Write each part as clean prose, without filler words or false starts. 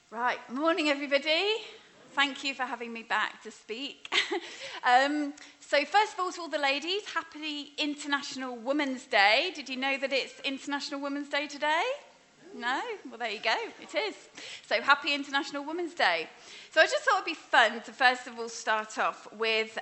Right, morning everybody. Thank you for having me back to speak. So first of all, to all the ladies, happy International Women's Day. Did you know that it's International Women's Day today? No? Well, there you go. It is. So happy International Women's Day. So I just thought it'd be fun to first of all start off with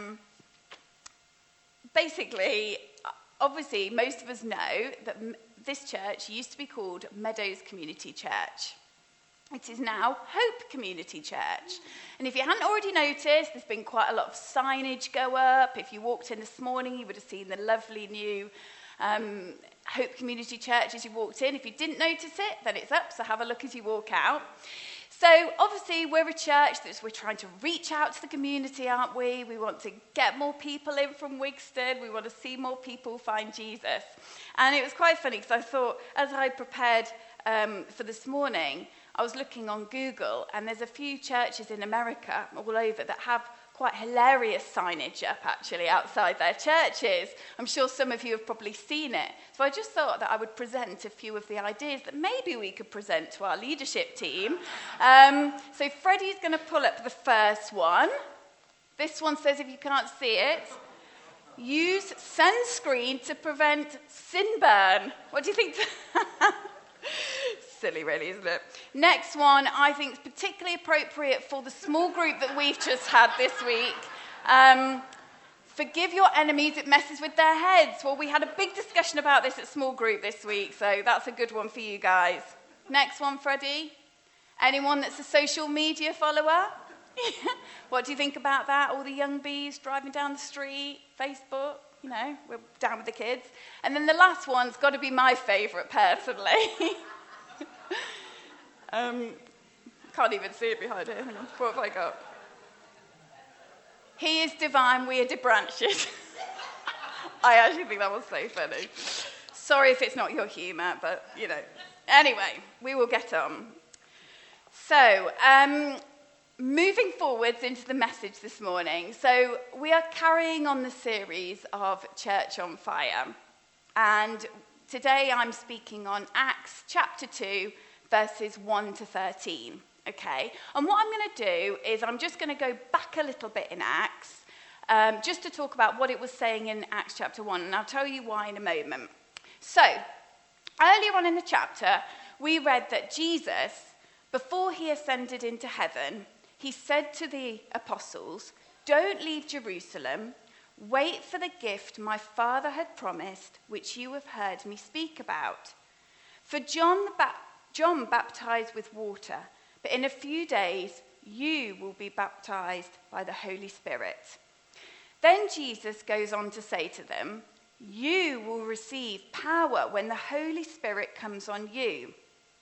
basically, obviously, most of us know that this church used to be called Meadows Community Church. It is now Hope Community Church. And if you hadn't already noticed, there's been quite a lot of signage go up. If you walked in this morning, you would have seen the lovely new Hope Community Church as you walked in. If you didn't notice it, then it's up, so have a look as you walk out. So obviously we're a church we're trying to reach out to the community, aren't we? We want to get more people in from Wigston. We want to see more people find Jesus. And it was quite funny because I thought, as I prepared for this morning, I was looking on Google, and there's a few churches in America all over that have quite hilarious signage up, actually, outside their churches. I'm sure some of you have probably seen it. So I just thought that I would present a few of the ideas that maybe we could present to our leadership team. So Freddie's going to pull up the first one. This one says, if you can't see it, use sunscreen to prevent sunburn. What do you think? Silly, really, isn't it? Next one, I think is particularly appropriate for the small group that we've just had this week. Forgive your enemies, it messes with their heads. Well, we had a big discussion about this at small group this week, so that's a good one for you guys. Next one, Freddie. Anyone that's a social media follower? What do you think about that? All the young bees driving down the street, Facebook, you know, we're down with the kids. And then the last one's got to be my favourite, personally. Can't even see it behind it. Hang on. What have I got? He is divine, we are the branches. I actually think that was so funny. Sorry if it's not your humour, but, you know. Anyway, we will get on. So, moving forwards into the message this morning. So, we are carrying on the series of Church on Fire. And today I'm speaking on Acts chapter 2, verses 1 to 13, okay? And what I'm going to do is I'm just going to go back a little bit in Acts, just to talk about what it was saying in Acts chapter 1, and I'll tell you why in a moment. So, earlier on in the chapter, we read that Jesus, before he ascended into heaven, he said to the apostles, "Don't leave Jerusalem, wait for the gift my Father had promised, which you have heard me speak about. For John baptized with water, but in a few days you will be baptized by the Holy Spirit." Then Jesus goes on to say to them, "You will receive power when the Holy Spirit comes on you.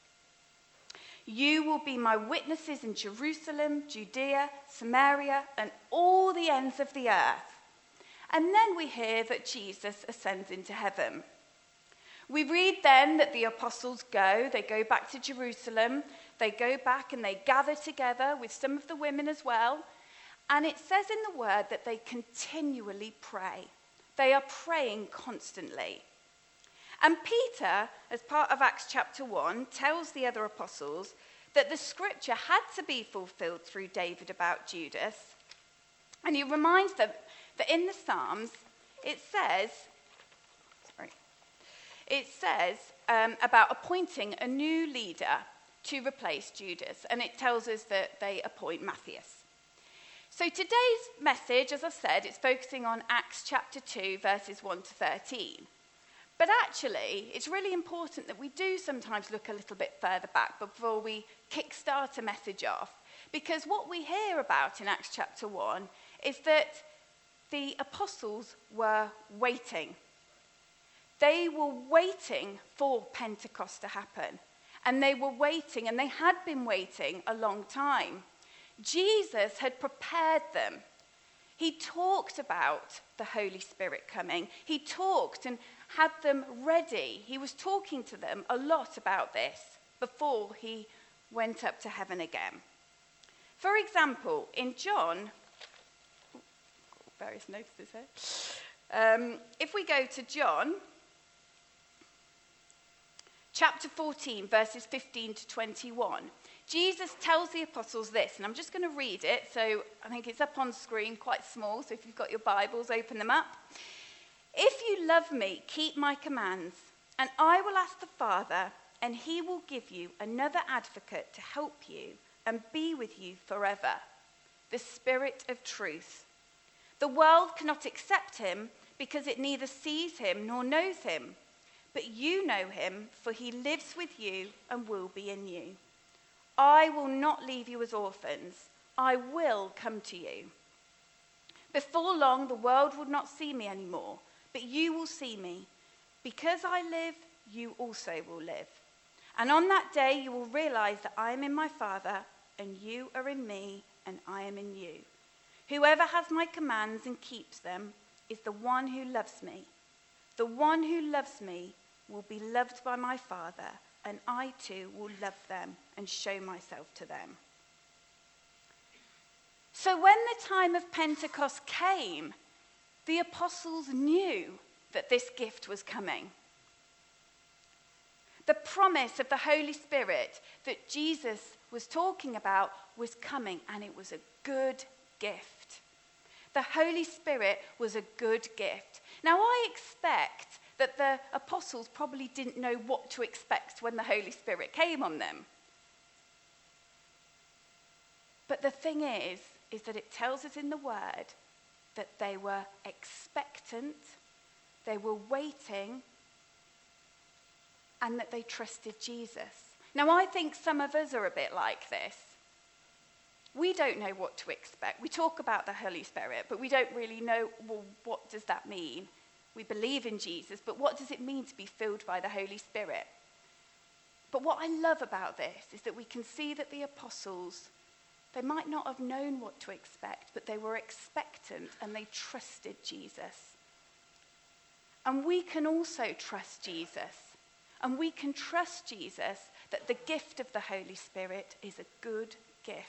You will be my witnesses in Jerusalem, Judea, Samaria, and all the ends of the earth." And then we hear that Jesus ascends into heaven. We read then that the apostles they go back to Jerusalem, they go back and they gather together with some of the women as well. And it says in the word that they continually pray. They are praying constantly. And Peter, as part of Acts chapter 1, tells the other apostles that the scripture had to be fulfilled through David about Judas. And he reminds them that in the Psalms, it says about appointing a new leader to replace Judas. And it tells us that they appoint Matthias. So today's message, as I've said, it's focusing on Acts chapter 2, verses 1 to 13. But actually, it's really important that we do sometimes look a little bit further back before we kickstart a message off. Because what we hear about in Acts chapter 1 is that the apostles were waiting. They were waiting for Pentecost to happen. And they were waiting, and they had been waiting a long time. Jesus had prepared them. He talked about the Holy Spirit coming. He talked and had them ready. He was talking to them a lot about this before he went up to heaven again. For example, in John, various notices here. If we go to John, chapter 14, verses 15 to 21, Jesus tells the apostles this, and I'm just going to read it. So I think it's up on screen, quite small. So if you've got your Bibles, open them up. If you love me, keep my commands, and I will ask the Father, and he will give you another advocate to help you and be with you forever, the Spirit of truth. The world cannot accept him because it neither sees him nor knows him. But you know him, for he lives with you and will be in you. I will not leave you as orphans. I will come to you. Before long, the world will not see me anymore, but you will see me. Because I live, you also will live. And on that day, you will realize that I am in my Father, and you are in me, and I am in you. Whoever has my commands and keeps them is the one who loves me. The one who loves me will be loved by my Father, and I too will love them and show myself to them. So when the time of Pentecost came, the apostles knew that this gift was coming. The promise of the Holy Spirit that Jesus was talking about was coming, and it was a good gift. The Holy Spirit was a good gift. Now, I expect that the apostles probably didn't know what to expect when the Holy Spirit came on them. But the thing is that it tells us in the Word that they were expectant, they were waiting, and that they trusted Jesus. Now, I think some of us are a bit like this. We don't know what to expect. We talk about the Holy Spirit, but we don't really know, well, what does that mean? We believe in Jesus, but what does it mean to be filled by the Holy Spirit? But what I love about this is that we can see that the apostles, they might not have known what to expect, but they were expectant and they trusted Jesus. And we can also trust Jesus. And we can trust Jesus that the gift of the Holy Spirit is a good gift.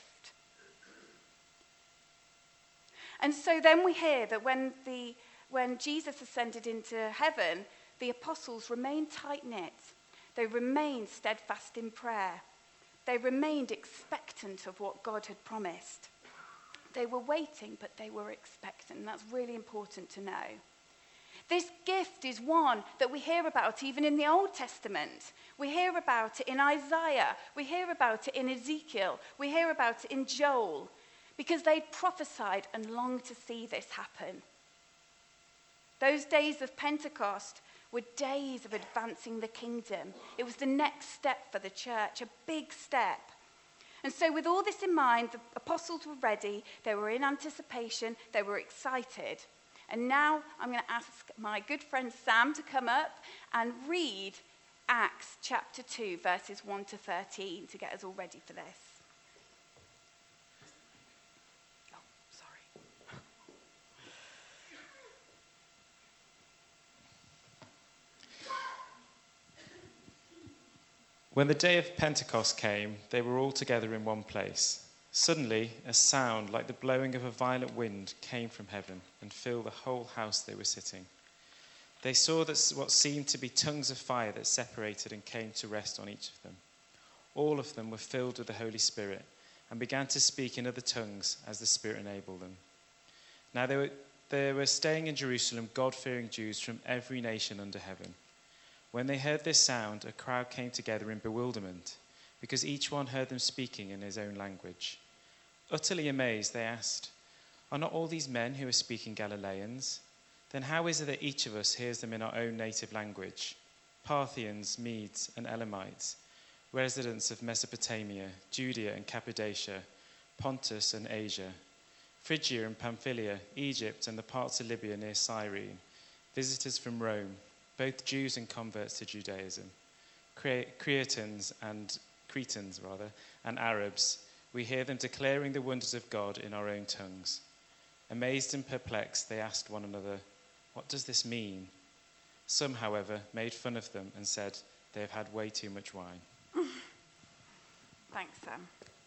And so then we hear that when Jesus ascended into heaven, the apostles remained tight-knit. They remained steadfast in prayer. They remained expectant of what God had promised. They were waiting, but they were expectant. And that's really important to know. This gift is one that we hear about even in the Old Testament. We hear about it in Isaiah. We hear about it in Ezekiel. We hear about it in Joel, because they prophesied and longed to see this happen. Those days of Pentecost were days of advancing the kingdom. It was the next step for the church, a big step. And so with all this in mind, the apostles were ready, they were in anticipation, they were excited. And now I'm going to ask my good friend Sam to come up and read Acts chapter 2, verses 1 to 13 to get us all ready for this. When the day of Pentecost came, they were all together in one place. Suddenly, a sound like the blowing of a violent wind came from heaven and filled the whole house they were sitting. They saw that what seemed to be tongues of fire that separated and came to rest on each of them. All of them were filled with the Holy Spirit and began to speak in other tongues as the Spirit enabled them. Now they were staying in Jerusalem, God-fearing Jews from every nation under heaven. When they heard this sound, a crowd came together in bewilderment, because each one heard them speaking in his own language. Utterly amazed, they asked, "Are not all these men who are speaking Galileans? Then how is it that each of us hears them in our own native language? Parthians, Medes, and Elamites, residents of Mesopotamia, Judea and Cappadocia, Pontus and Asia, Phrygia and Pamphylia, Egypt and the parts of Libya near Cyrene, visitors from Rome, both Jews and converts to Judaism, Cretans and Arabs, we hear them declaring the wonders of God in our own tongues." Amazed and perplexed, they asked one another, "What does this mean?" Some, however, made fun of them and said they have had way too much wine. Thanks, Sam.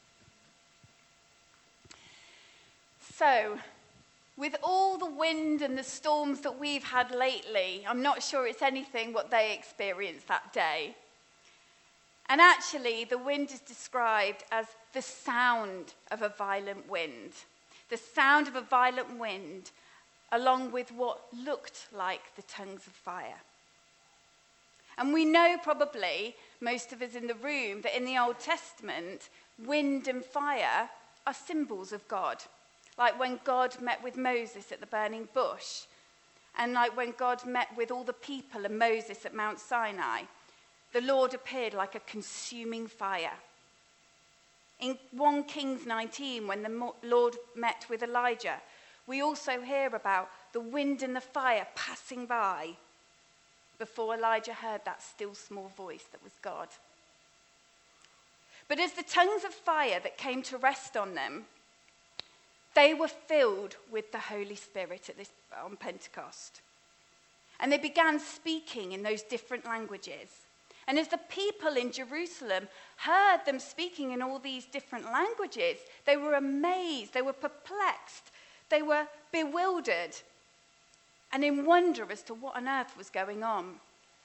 So, with all the wind and the storms that we've had lately, I'm not sure it's anything what they experienced that day. And actually, the wind is described as the sound of a violent wind. The sound of a violent wind, along with what looked like the tongues of fire. And we know probably, most of us in the room, that in the Old Testament, wind and fire are symbols of God. Like when God met with Moses at the burning bush, and like when God met with all the people and Moses at Mount Sinai, the Lord appeared like a consuming fire. In 1 Kings 19, when the Lord met with Elijah, we also hear about the wind and the fire passing by before Elijah heard that still small voice that was God. But as the tongues of fire that came to rest on them, they were filled with the Holy Spirit on Pentecost. And they began speaking in those different languages. And as the people in Jerusalem heard them speaking in all these different languages, they were amazed, they were perplexed, they were bewildered, and in wonder as to what on earth was going on.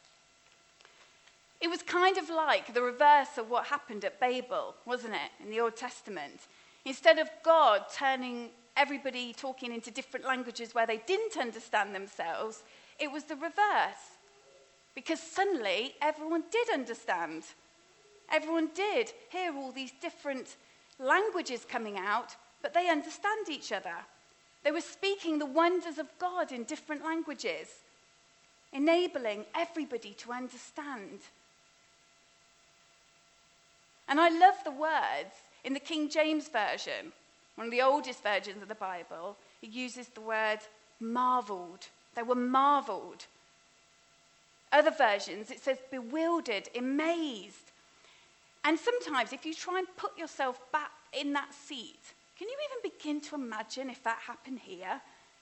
It was kind of like the reverse of what happened at Babel, wasn't it, in the Old Testament? Instead of God turning everybody talking into different languages where they didn't understand themselves, it was the reverse. Because suddenly everyone did understand. Everyone did hear all these different languages coming out, but they understand each other. They were speaking the wonders of God in different languages, enabling everybody to understand. And I love the words in the King James Version, one of the oldest versions of the Bible. It uses the word marveled. They were marveled. Other versions, it says bewildered, amazed. And sometimes if you try and put yourself back in that seat, can you even begin to imagine if that happened here?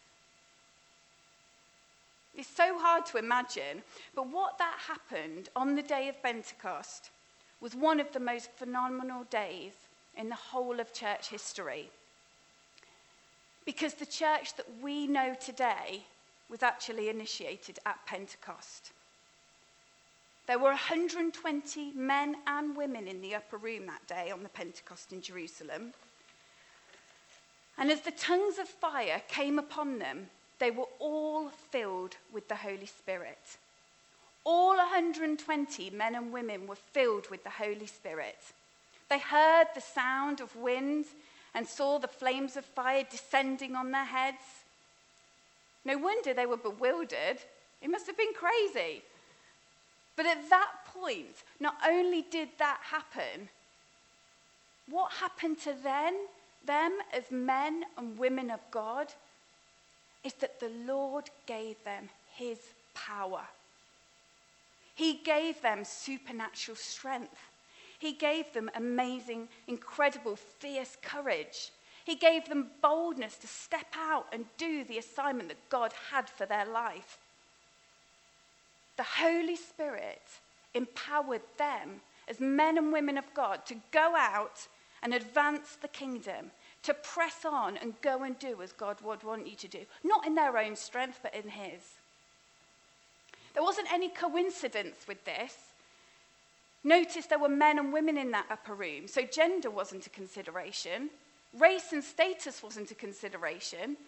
It's so hard to imagine, but what that happened on the day of Pentecost was one of the most phenomenal days in the whole of church history. Because the church that we know today was actually initiated at Pentecost. There were 120 men and women in the upper room that day on the Pentecost in Jerusalem. And as the tongues of fire came upon them, they were all filled with the Holy Spirit. All 120 men and women were filled with the Holy Spirit. They heard the sound of wind and saw the flames of fire descending on their heads. No wonder they were bewildered. It must have been crazy. But at that point, not only did that happen, what happened to them as men and women of God is that the Lord gave them his power. He gave them supernatural strength. He gave them amazing, incredible, fierce courage. He gave them boldness to step out and do the assignment that God had for their life. The Holy Spirit empowered them as men and women of God to go out and advance the kingdom, to press on and go and do as God would want you to do. Not in their own strength, but in his. There wasn't any coincidence with this. Notice there were men and women in that upper room, so gender wasn't a consideration. Race and status wasn't a consideration.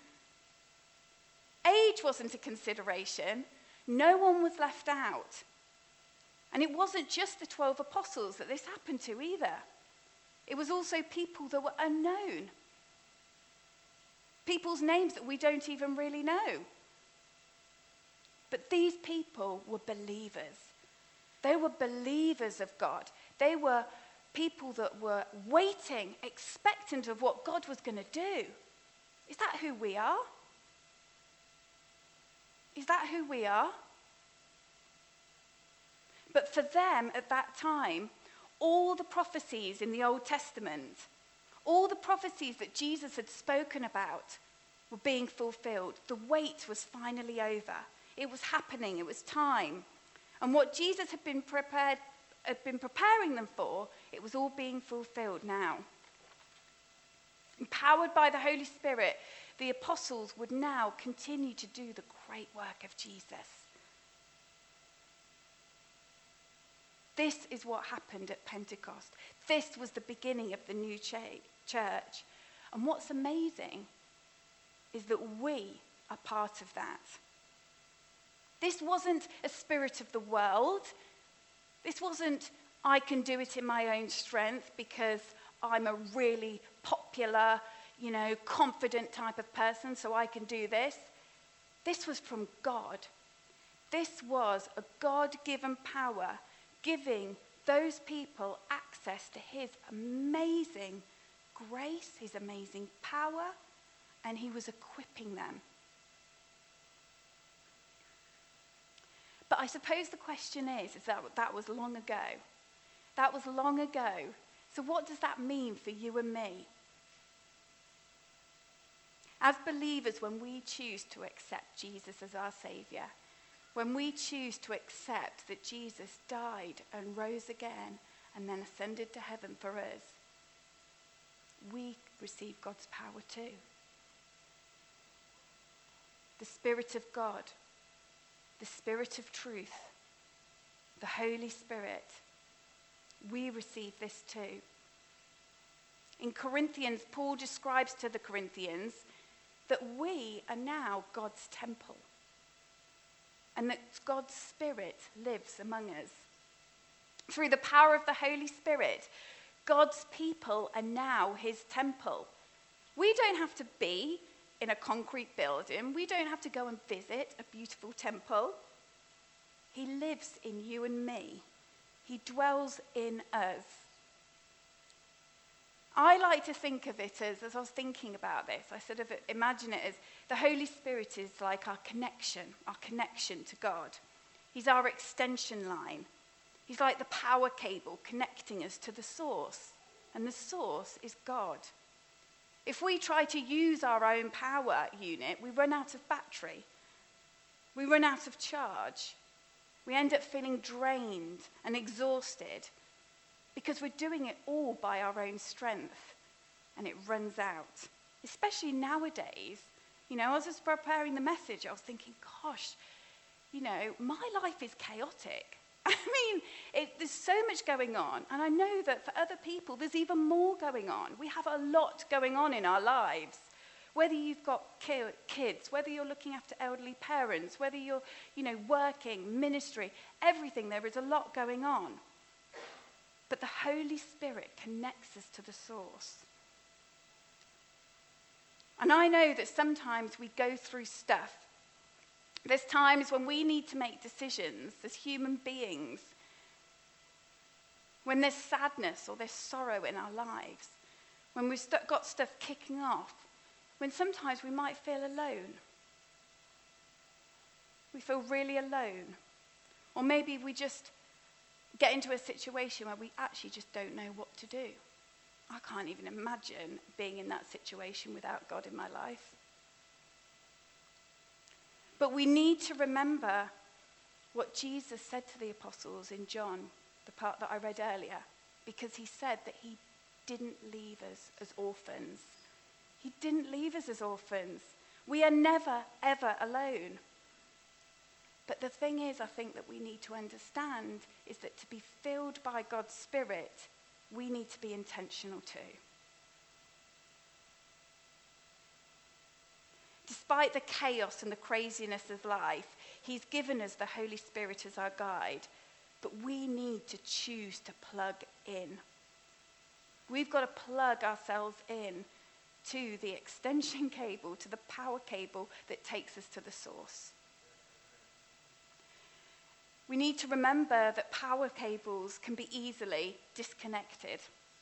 Age wasn't a consideration. No one was left out. And it wasn't just the 12 apostles that this happened to either. It was also people that were unknown. People's names that we don't even really know. But these people were believers. They were believers of God. They were people that were waiting, expectant of what God was going to do. Is that who we are? Is that who we are? But for them at that time, all the prophecies in the Old Testament, all the prophecies that Jesus had spoken about were being fulfilled. The wait was finally over. It was happening. It was time. And what Jesus had been preparing them for, it was all being fulfilled now. Empowered by the Holy Spirit, the apostles would now continue to do the great work of Jesus. This is what happened at Pentecost. This was the beginning of the new church. And what's amazing is that we are part of that. This wasn't a spirit of the world. This wasn't, I can do it in my own strength because I'm a really popular, confident type of person, so I can do this. This was from God. This was a God-given power giving those people access to his amazing grace, his amazing power, and he was equipping them. But I suppose the question is that was long ago. That was long ago. So what does that mean for you and me? As believers, when we choose to accept Jesus as our Saviour, when we choose to accept that Jesus died and rose again and then ascended to heaven for us, we receive God's power too. The Spirit of God, the Spirit of truth, the Holy Spirit, we receive this too. In Corinthians, Paul describes to the Corinthians that we are now God's temple and that God's Spirit lives among us. Through the power of the Holy Spirit, God's people are now his temple. We don't have to be in a concrete building. We don't have to go and visit a beautiful temple. He lives in you and me. He dwells in us. I like to think of it as I was thinking about this, I sort of imagine it as the Holy Spirit is like our connection to God. He's our extension line. He's like the power cable connecting us to the source. And the source is God. If we try to use our own power unit, we run out of battery. We run out of charge. We end up feeling drained and exhausted because we're doing it all by our own strength and it runs out. Especially nowadays, as I was preparing the message, I was thinking, gosh, my life is chaotic. I mean, there's so much going on, and I know that for other people, there's even more going on. We have a lot going on in our lives. Whether you've got kids, whether you're looking after elderly parents, whether you're, working, ministry, everything, there is a lot going on. But the Holy Spirit connects us to the source. And I know that sometimes we go through stuff. There's times when we need to make decisions as human beings, when there's sadness or there's sorrow in our lives, when we've got stuff kicking off, when sometimes we might feel alone. We feel really alone. Or maybe we just get into a situation where we actually just don't know what to do. I can't even imagine being in that situation without God in my life. But we need to remember what Jesus said to the apostles in John, the part that I read earlier, because he said that he didn't leave us as orphans. He didn't leave us as orphans. We are never, ever alone. But the thing is, I think that we need to understand is that to be filled by God's Spirit, we need to be intentional too. Despite the chaos and the craziness of life, he's given us the Holy Spirit as our guide, but we need to choose to plug in. We've got to plug ourselves in to the extension cable, to the power cable that takes us to the source. We need to remember that power cables can be easily disconnected.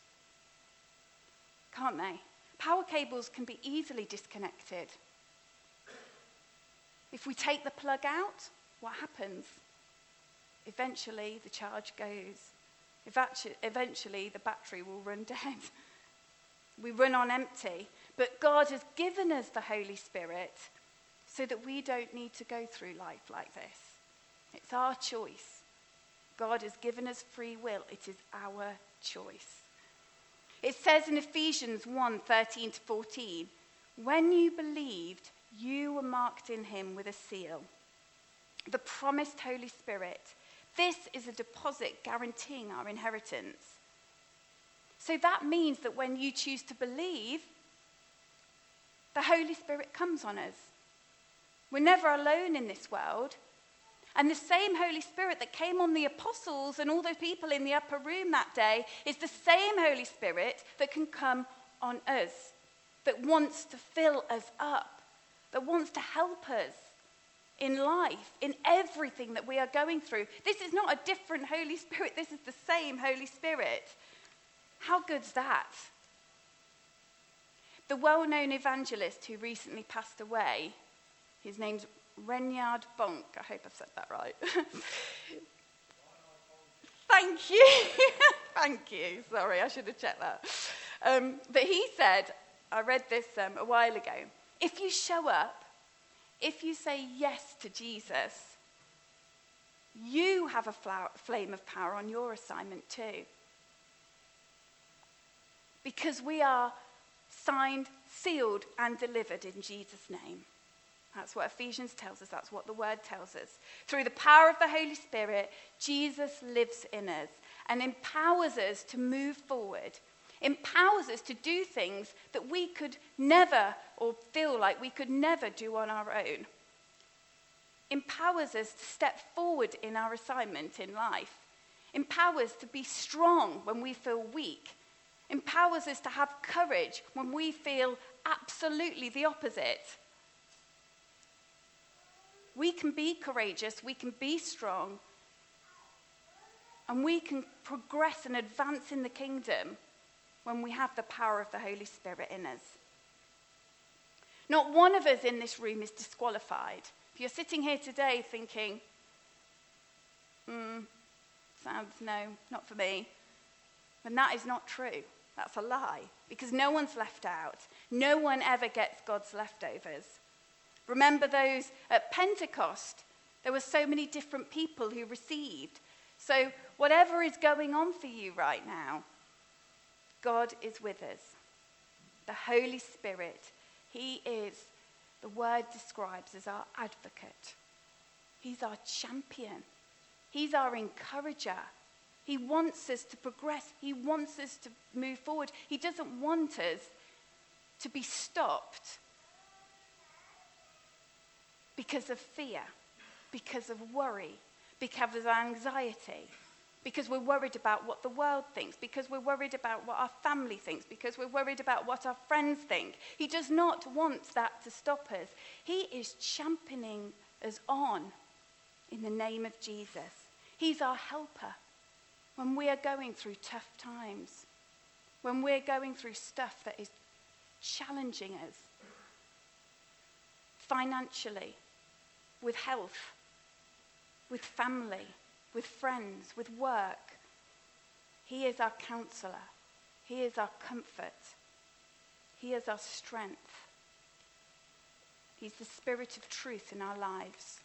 Can't they? Power cables can be easily disconnected. If we take the plug out, what happens? Eventually the charge goes. Eventually the battery will run dead. We run on empty. But God has given us the Holy Spirit so that we don't need to go through life like this. It's our choice. God has given us free will. It is our choice. It says in Ephesians 1:13-14, when you believed, you were marked in him with a seal, the promised Holy Spirit. This is a deposit guaranteeing our inheritance. So that means that when you choose to believe, the Holy Spirit comes on us. We're never alone in this world. And the same Holy Spirit that came on the apostles and all those people in the upper room that day is the same Holy Spirit that can come on us, that wants to fill us up, that wants to help us in life, in everything that we are going through. This is not a different Holy Spirit. This is the same Holy Spirit. How good's that? The well-known evangelist who recently passed away, his name's Reinhard Bonk. I hope I've said that right. Thank you. Thank you. Sorry, I should have checked that. But he said, I read this a while ago, if you show up, if you say yes to Jesus, you have a flame of power on your assignment too. Because we are signed, sealed, and delivered in Jesus' name. That's what Ephesians tells us. That's what the word tells us. Through the power of the Holy Spirit, Jesus lives in us and empowers us to move forward, empowers us to do things that we could never, or feel like we could never do on our own. Empowers us to step forward in our assignment in life. Empowers to be strong when we feel weak. Empowers us to have courage when we feel absolutely the opposite. We can be courageous, we can be strong, and we can progress and advance in the kingdom when we have the power of the Holy Spirit in us. Not one of us in this room is disqualified. If you're sitting here today thinking, sounds no, not for me, then that is not true. That's a lie, because no one's left out. No one ever gets God's leftovers. Remember those at Pentecost, there were so many different people who received. So whatever is going on for you right now, God is with us. The Holy Spirit, he is, the word describes as our advocate. He's our champion. He's our encourager. He wants us to progress. He wants us to move forward. He doesn't want us to be stopped because of fear, because of worry, because of anxiety, because we're worried about what the world thinks, because we're worried about what our family thinks, because we're worried about what our friends think. He does not want that to stop us. He is championing us on in the name of Jesus. He's our helper when we are going through tough times, when we're going through stuff that is challenging us financially, with health, with family, with friends, with work. He is our counselor. He is our comfort. He is our strength. He's the Spirit of truth in our lives.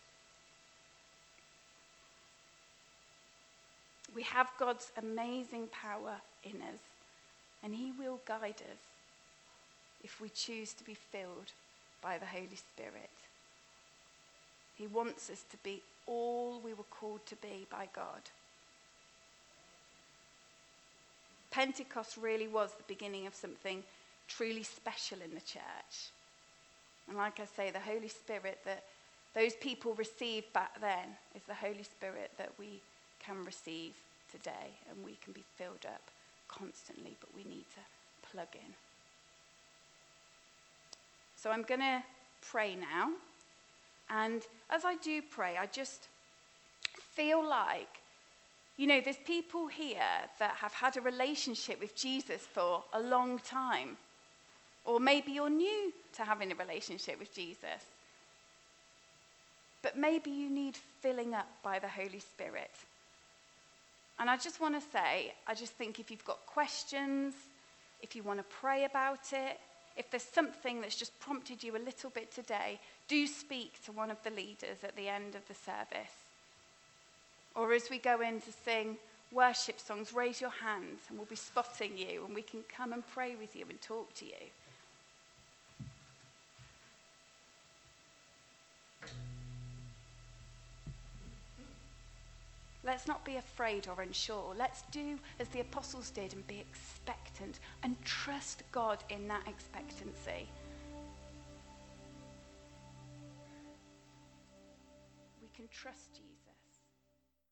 We have God's amazing power in us, and he will guide us if we choose to be filled by the Holy Spirit. He wants us to be all we were called to be by God. Pentecost really was the beginning of something truly special in the church. And like I say, the Holy Spirit that those people received back then is the Holy Spirit that we can receive today, and we can be filled up constantly, but we need to plug in. So I'm going to pray now. And as I do pray, I just feel like, there's people here that have had a relationship with Jesus for a long time. Or maybe you're new to having a relationship with Jesus. But maybe you need filling up by the Holy Spirit. And I just want to say, I just think if you've got questions, if you want to pray about it, if there's something that's just prompted you a little bit today, do speak to one of the leaders at the end of the service. Or as we go in to sing worship songs, raise your hands and we'll be spotting you and we can come and pray with you and talk to you. let's not be afraid or unsure. Let's do as the apostles did and be expectant and trust God in that expectancy. We can trust Jesus.